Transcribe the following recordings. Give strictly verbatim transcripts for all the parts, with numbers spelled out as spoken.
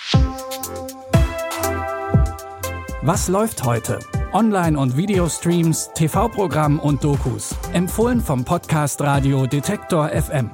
Was läuft heute? Online- und Videostreams, T V-Programm und Dokus. Empfohlen vom Podcast Radio Detektor F M.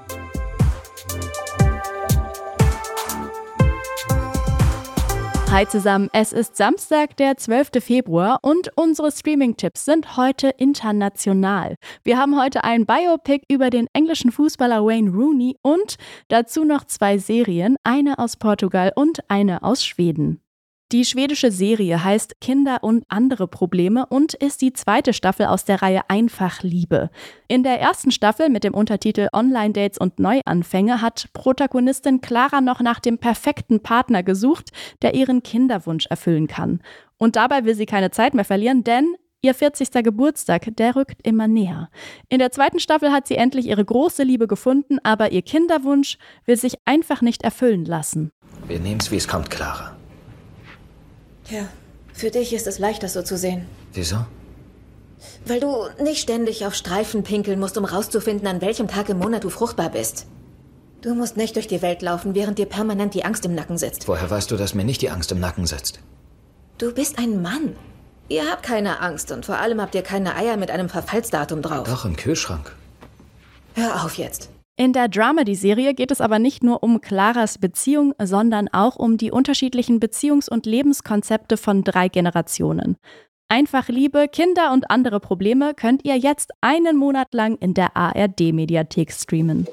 Hi zusammen, es ist Samstag, der zwölfte Februar und unsere Streaming-Tipps sind heute international. Wir haben heute ein Biopic über den englischen Fußballer Wayne Rooney und dazu noch zwei Serien, eine aus Portugal und eine aus Schweden. Die schwedische Serie heißt Kinder und andere Probleme und ist die zweite Staffel aus der Reihe Einfach Liebe. In der ersten Staffel mit dem Untertitel Online-Dates und Neuanfänge hat Protagonistin Clara noch nach dem perfekten Partner gesucht, der ihren Kinderwunsch erfüllen kann. Und dabei will sie keine Zeit mehr verlieren, denn ihr vierzigster Geburtstag, der rückt immer näher. In der zweiten Staffel hat sie endlich ihre große Liebe gefunden, aber ihr Kinderwunsch will sich einfach nicht erfüllen lassen. Wir nehmen's, wie es kommt, Clara. Ja, für dich ist es leicht, das so zu sehen. Wieso? Weil du nicht ständig auf Streifen pinkeln musst, um rauszufinden, an welchem Tag im Monat du fruchtbar bist. Du musst nicht durch die Welt laufen, während dir permanent die Angst im Nacken sitzt. Woher weißt du, dass mir nicht die Angst im Nacken sitzt? Du bist ein Mann. Ihr habt keine Angst und vor allem habt ihr keine Eier mit einem Verfallsdatum drauf. Doch, im Kühlschrank. Hör auf jetzt. In der Dramedy-Serie geht es aber nicht nur um Claras Beziehung, sondern auch um die unterschiedlichen Beziehungs- und Lebenskonzepte von drei Generationen. Einfach Liebe, Kinder und andere Probleme könnt ihr jetzt einen Monat lang in der A R D-Mediathek streamen.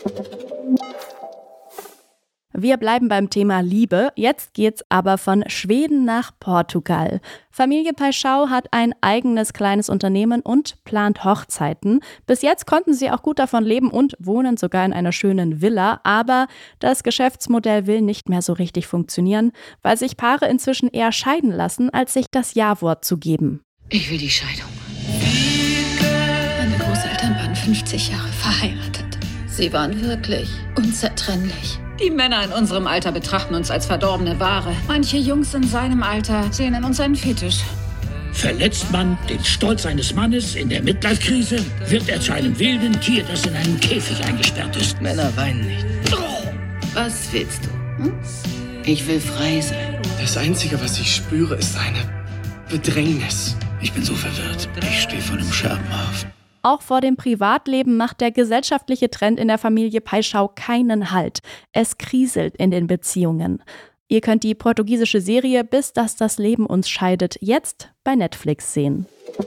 Wir bleiben beim Thema Liebe. Jetzt geht's aber von Schweden nach Portugal. Familie Paixão hat ein eigenes kleines Unternehmen und plant Hochzeiten. Bis jetzt konnten sie auch gut davon leben und wohnen sogar in einer schönen Villa. Aber das Geschäftsmodell will nicht mehr so richtig funktionieren, weil sich Paare inzwischen eher scheiden lassen, als sich das Ja-Wort zu geben. Ich will die Scheidung. Meine Großeltern waren fünfzig Jahre verheiratet. Sie waren wirklich unzertrennlich. Die Männer in unserem Alter betrachten uns als verdorbene Ware. Manche Jungs in seinem Alter sehen in uns einen Fetisch. Verletzt man den Stolz eines Mannes in der Midlife-Krise, wird er zu einem wilden Tier, das in einem Käfig eingesperrt ist. Männer weinen nicht. Was willst du? Hm? Ich will frei sein. Das Einzige, was ich spüre, ist eine Bedrängnis. Ich bin so verwirrt. Ich stehe vor einem Scherbenhaufen. Auch vor dem Privatleben macht der gesellschaftliche Trend in der Familie Paixão keinen Halt. Es kriselt in den Beziehungen. Ihr könnt die portugiesische Serie Bis dass das Leben uns scheidet jetzt bei Netflix sehen.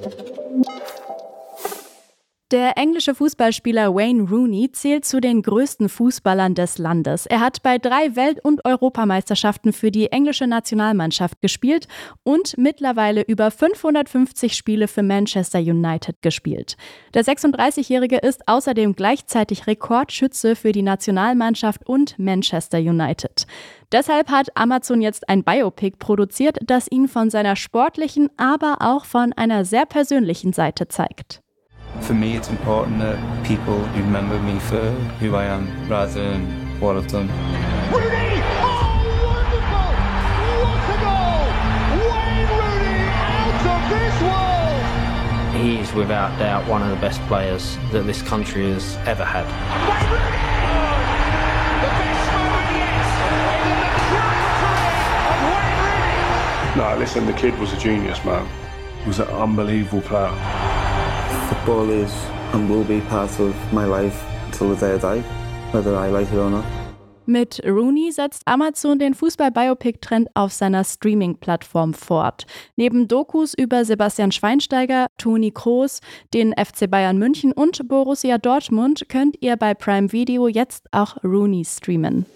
Der englische Fußballspieler Wayne Rooney zählt zu den größten Fußballern des Landes. Er hat bei drei Welt- und Europameisterschaften für die englische Nationalmannschaft gespielt und mittlerweile über fünfhundertfünfzig Spiele für Manchester United gespielt. Der sechsunddreißigjährige ist außerdem gleichzeitig Rekordschütze für die Nationalmannschaft und Manchester United. Deshalb hat Amazon jetzt ein Biopic produziert, das ihn von seiner sportlichen, aber auch von einer sehr persönlichen Seite zeigt. For me, it's important that people remember me for who I am rather than what I've done. Rooney! Oh, wonderful! What a goal! Wayne Rooney out of this world! He is without doubt one of the best players that this country has ever had. Wayne Rooney! The best moment yet in the national career of Wayne Rooney! No, listen, the kid was a genius, man. He was an unbelievable player. Football is and will be part of my life until the day I die, whether I like it or not. Mit Rooney setzt Amazon den Fußball-Biopic-Trend auf seiner Streaming-Plattform fort. Neben Dokus über Sebastian Schweinsteiger, Toni Kroos, den F C Bayern München und Borussia Dortmund könnt ihr bei Prime Video jetzt auch Rooney streamen.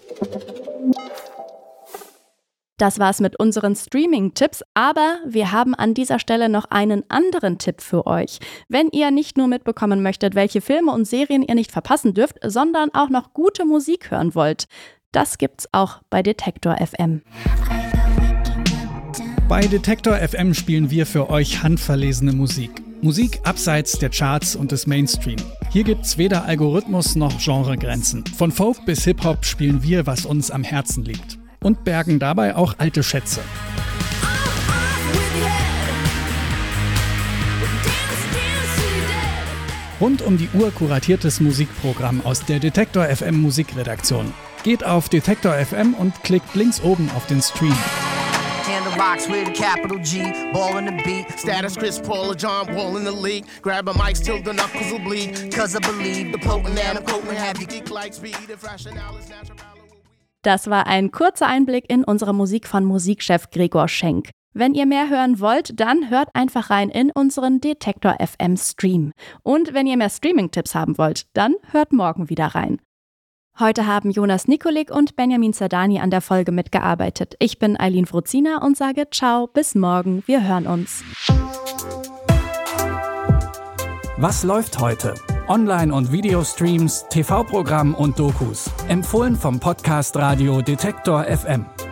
Das war's mit unseren Streaming-Tipps, aber wir haben an dieser Stelle noch einen anderen Tipp für euch. Wenn ihr nicht nur mitbekommen möchtet, welche Filme und Serien ihr nicht verpassen dürft, sondern auch noch gute Musik hören wollt, das gibt's auch bei Detektor F M. Bei Detektor F M spielen wir für euch handverlesene Musik. Musik abseits der Charts und des Mainstream. Hier gibt's weder Algorithmus noch Genregrenzen. Von Folk bis Hip-Hop spielen wir, was uns am Herzen liegt. Und bergen dabei auch alte Schätze. Rund um die Uhr kuratiertes Musikprogramm aus der Detektor F M Musikredaktion. Geht auf Detektor F M und klickt links oben auf den Stream. Rocks with a capital G, ball in the beat. Status Chris Paul or John Wall in the league. Grab a mic till the knuckles will bleed. Cause I believe the potent and I'm potent have you geek like speed. If rationale is natural. Das war ein kurzer Einblick in unsere Musik von Musikchef Gregor Schenk. Wenn ihr mehr hören wollt, dann hört einfach rein in unseren Detektor F M Stream. Und wenn ihr mehr Streaming-Tipps haben wollt, dann hört morgen wieder rein. Heute haben Jonas Nikolik und Benjamin Zerdani an der Folge mitgearbeitet. Ich bin Eileen Fruzina und sage ciao, bis morgen, wir hören uns. Was läuft heute? Online- und Videostreams, T V-Programm und Dokus. Empfohlen vom Podcast Radio Detektor F M.